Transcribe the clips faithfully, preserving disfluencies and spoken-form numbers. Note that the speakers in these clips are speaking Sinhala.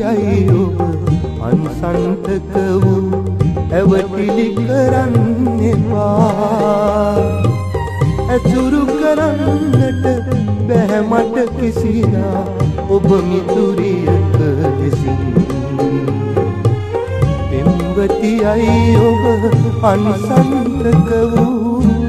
අයි ඔබ අන්සන්තක වූ ඇවටිලි කරන්න එපා ඇසුරු කරන්නට බැහැ මට කිසිදා ඔබ මිතුරියක ලෙසින් පෙම්වති අයි ඔබ අන්සන්තක වූ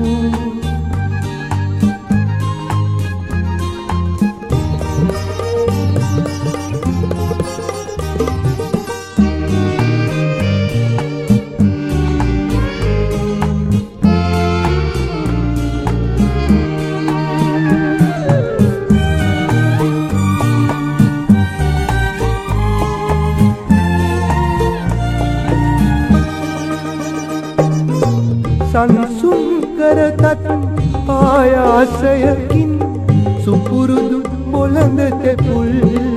සංසුන් කරතත් ආයාසයකින් සුපුරුදු බොළඳ තෙපුල්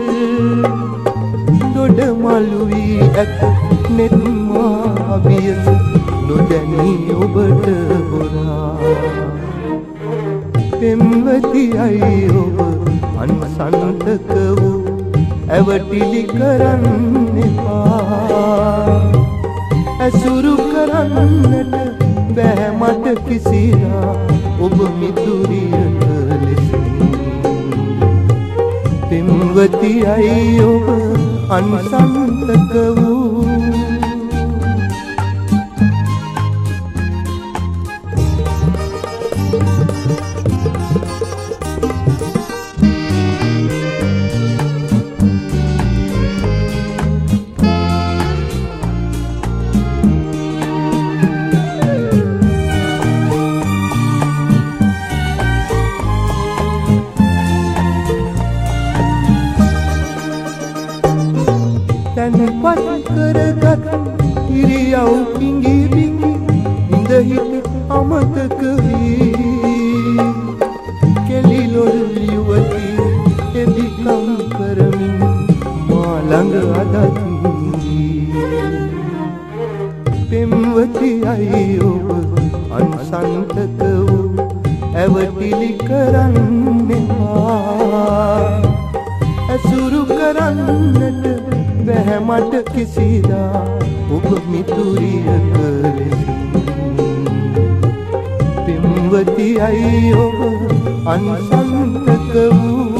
දොඩමළු වී ඇත නෙත් මා බියස නොදැනී ඔබට හොරා පෙම්වති අයි ඔබ අන්සන්තක වූ ඇවටිලි කරන්න එපා ඇසුරු කරන්නට බැහැ මට කිසිදා ඔබ මිතුරියක ලෙසින් පෙම්වති අයි ඔබ අන්සන්තක වූ තැන්පත් කරගත් ඉරියව් පිඟි පිඟි ඉඳහිට අමතක වී කෙලිලොල් යුවති එදිකම් කරමින් මා ළඟ අදත් පෙම්වති අයි ඔබ අන්සන්තක වූ ඇවටිලි කරන්න එපා ඇසුරු කරන්නට බැහැ මට කිසිදා ඔබ මිතුරියක ලෙසින් පෙම්වති අයි ඔබ අන්සන්තක වූ